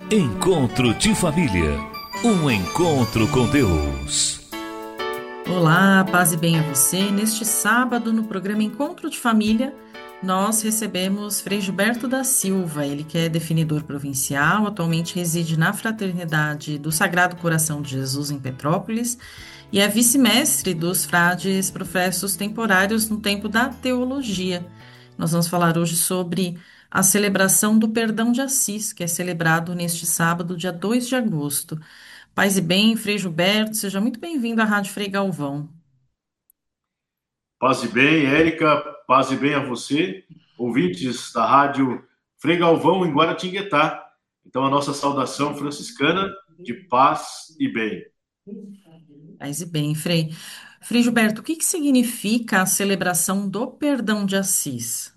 Encontro de família. Um encontro com Deus. Olá, paz e bem a você. Neste sábado, no programa Encontro de Família, nós recebemos Frei Gilberto da Silva. Ele que é definidor provincial, atualmente reside na Fraternidade do Sagrado Coração de Jesus em Petrópolis e é vice-mestre dos frades professos temporários no tempo da teologia. Nós vamos falar hoje sobre a celebração do Perdão de Assis, que é celebrado neste sábado, dia 2 de agosto. Paz e bem, Frei Gilberto, seja muito bem-vindo à Rádio Frei Galvão. Paz e bem, Érica, paz e bem a você, ouvintes da rádio Frei Galvão em Guaratinguetá. Então, a nossa saudação franciscana de paz e bem. Paz e bem, Frei. Frei Gilberto, o que significa a celebração do Perdão de Assis?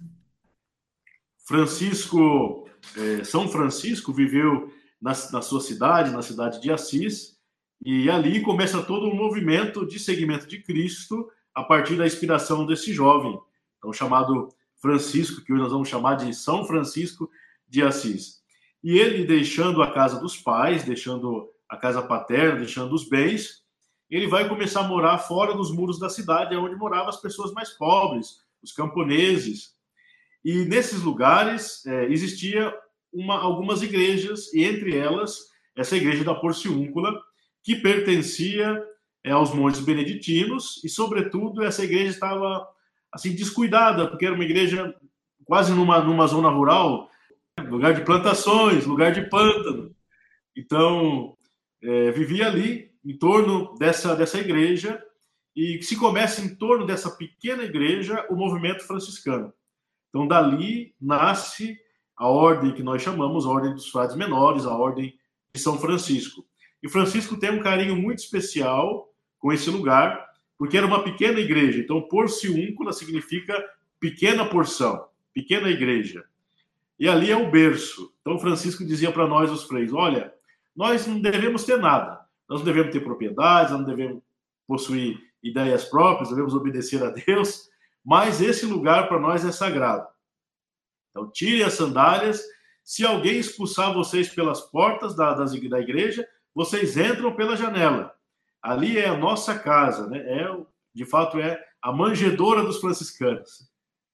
São Francisco viveu na sua cidade, na cidade de Assis, e ali começa todo um movimento de seguimento de Cristo a partir da inspiração desse jovem, então chamado Francisco, que hoje nós vamos chamar de São Francisco de Assis. E ele, deixando a casa dos pais, deixando a casa paterna, deixando os bens, ele vai começar a morar fora dos muros da cidade, onde moravam as pessoas mais pobres, os camponeses. E nesses lugares existia algumas igrejas, e entre elas, essa igreja da Porciúncula, que pertencia aos montes beneditinos, e, sobretudo, essa igreja estava assim descuidada, porque era uma igreja quase numa zona rural, lugar de plantações, lugar de pântano. Então, vivia ali, em torno dessa igreja, e se começa em torno dessa pequena igreja o movimento franciscano. Então, dali nasce a ordem que nós chamamos, a Ordem dos Frades Menores, a Ordem de São Francisco. E Francisco tem um carinho muito especial com esse lugar, porque era uma pequena igreja. Então, porciúncula significa pequena porção, pequena igreja. E ali é o berço. Então, Francisco dizia para nós, os freis, olha, nós não devemos ter nada. Nós não devemos ter propriedades, nós não devemos possuir ideias próprias, devemos obedecer a Deus, mas esse lugar para nós é sagrado. Então, tirem as sandálias. Se alguém expulsar vocês pelas portas da igreja, vocês entram pela janela. Ali é a nossa casa, né? De fato, é a manjedoura dos franciscanos.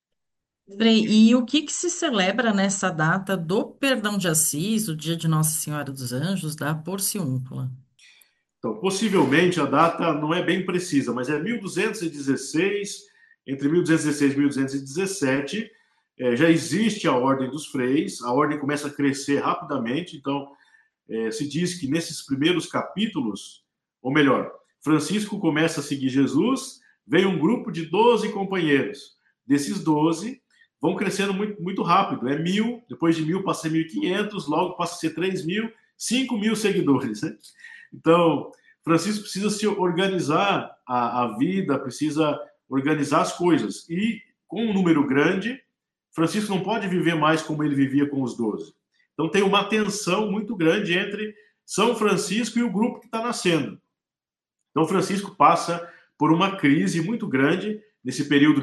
Frei, e o que se celebra nessa data do Perdão de Assis, o dia de Nossa Senhora dos Anjos, da Porciúncula? Então, possivelmente a data não é bem precisa, mas é 1216, entre 1216 e 1217, já existe a Ordem dos Freis, a ordem começa a crescer rapidamente, então se diz que nesses primeiros capítulos, ou melhor, Francisco começa a seguir Jesus, vem um grupo de 12 companheiros. Desses 12, vão crescendo muito, muito rápido. É 1.000, depois de 1.000 passa a ser 1.500, logo passa a ser 3.000, 5.000 seguidores, né? Então, Francisco precisa se organizar a vida, precisa organizar as coisas. E com um número grande, Francisco não pode viver mais como ele vivia com os 12. Então tem uma tensão muito grande entre São Francisco e o grupo que está nascendo. Então Francisco passa por uma crise muito grande nesse período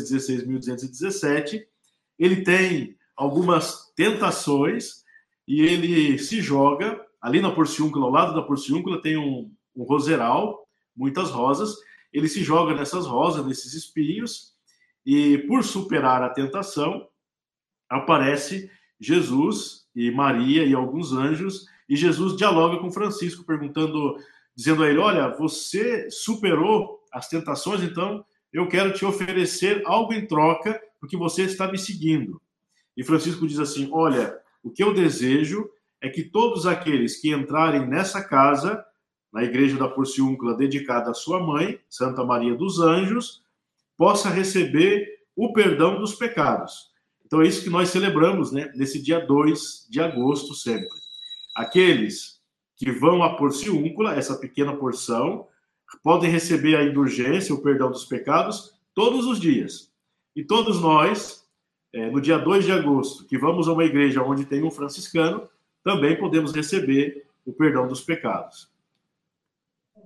1216-1217. Ele tem algumas tentações e ele se joga ali na Porciúncula, ao lado da Porciúncula tem um roseral, muitas rosas. Ele se joga nessas rosas, nesses espinhos, e por superar a tentação, aparece Jesus e Maria e alguns anjos, e Jesus dialoga com Francisco, dizendo a ele, olha, você superou as tentações, então eu quero te oferecer algo em troca, porque você está me seguindo. E Francisco diz assim, olha, o que eu desejo é que todos aqueles que entrarem nessa casa, na igreja da Porciúncula dedicada à sua mãe, Santa Maria dos Anjos, possa receber o perdão dos pecados. Então é isso que nós celebramos, né, nesse dia 2 de agosto sempre. Aqueles que vão à Porciúncula, essa pequena porção, podem receber a indulgência, o perdão dos pecados, todos os dias. E todos nós, no dia 2 de agosto, que vamos a uma igreja onde tem um franciscano, também podemos receber o perdão dos pecados.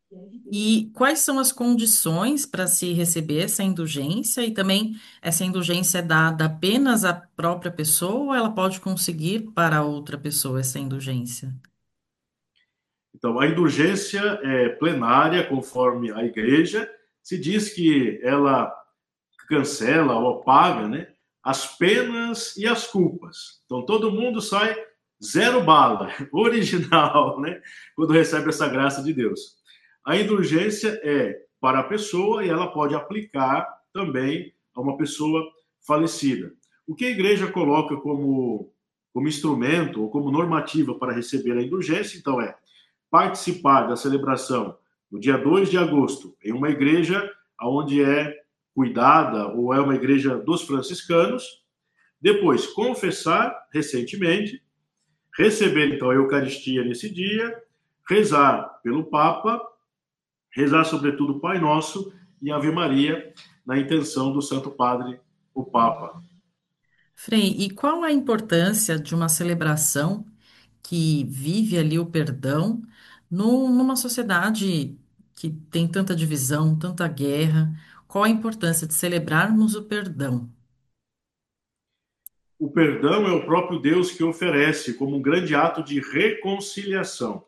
E quais são as condições para se receber essa indulgência? E também essa indulgência é dada apenas à própria pessoa ou ela pode conseguir para outra pessoa essa indulgência? Então, a indulgência é plenária, conforme a igreja, se diz que ela cancela ou apaga, né, as penas e as culpas. Então, todo mundo sai zero bala, original, né, quando recebe essa graça de Deus. A indulgência é para a pessoa e ela pode aplicar também a uma pessoa falecida. O que a igreja coloca como instrumento ou como normativa para receber a indulgência, então, é participar da celebração no dia 2 de agosto em uma igreja onde é cuidada ou é uma igreja dos franciscanos, depois confessar recentemente, receber então a Eucaristia nesse dia, rezar pelo Papa, rezar sobretudo o Pai Nosso e Ave Maria na intenção do Santo Padre, o Papa. Frei, e qual a importância de uma celebração que vive ali o perdão numa sociedade que tem tanta divisão, tanta guerra? Qual a importância de celebrarmos o perdão? O perdão é o próprio Deus que oferece como um grande ato de reconciliação.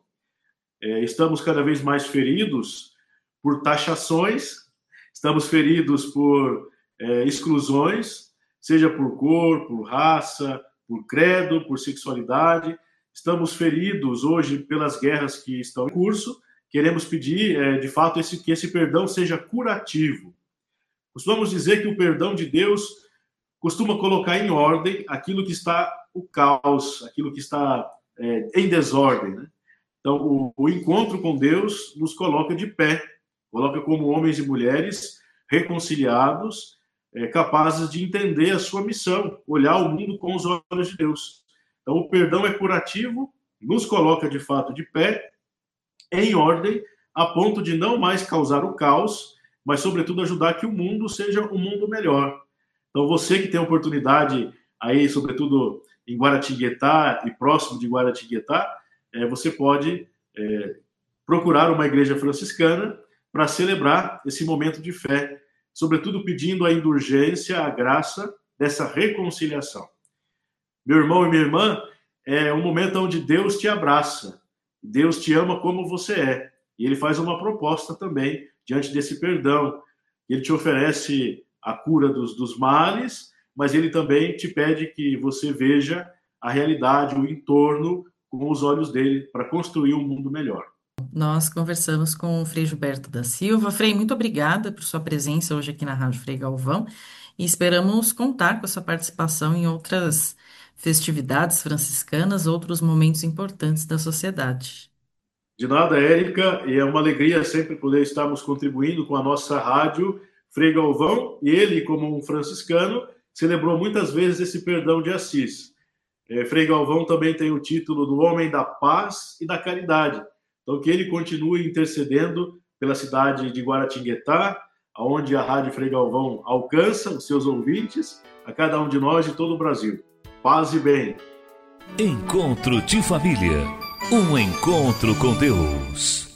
Estamos cada vez mais feridos por taxações, estamos feridos por exclusões, seja por cor, por raça, por credo, por sexualidade. Estamos feridos hoje pelas guerras que estão em curso. Queremos pedir, de fato, que esse perdão seja curativo. Costumamos dizer que o perdão de Deus costuma colocar em ordem aquilo que está o caos, aquilo que está em desordem, né? Então, o encontro com Deus nos coloca de pé, coloca como homens e mulheres reconciliados, capazes de entender a sua missão, olhar o mundo com os olhos de Deus. Então, o perdão é curativo, nos coloca de fato de pé, em ordem, a ponto de não mais causar o caos, mas, sobretudo, ajudar que o mundo seja um mundo melhor. Então, você que tem a oportunidade aí, sobretudo em Guaratinguetá e próximo de Guaratinguetá, você pode procurar uma igreja franciscana para celebrar esse momento de fé, sobretudo pedindo a indulgência, a graça dessa reconciliação. Meu irmão e minha irmã, é um momento onde Deus te abraça, Deus te ama como você é, e Ele faz uma proposta também diante desse perdão. Ele te oferece a cura dos males, mas Ele também te pede que você veja a realidade, o entorno, com os olhos dele, para construir um mundo melhor. Nós conversamos com o Frei Gilberto da Silva. Frei, muito obrigada por sua presença hoje aqui na Rádio Frei Galvão e esperamos contar com a sua participação em outras festividades franciscanas, outros momentos importantes da sociedade. De nada, Érica, e é uma alegria sempre poder estarmos contribuindo com a nossa rádio Frei Galvão, e ele, como um franciscano, celebrou muitas vezes esse perdão de Assis. Frei Galvão também tem o título do Homem da Paz e da Caridade. Então, que ele continue intercedendo pela cidade de Guaratinguetá, onde a Rádio Frei Galvão alcança os seus ouvintes, a cada um de nós e todo o Brasil. Paz e bem. Encontro de família. Um encontro com Deus.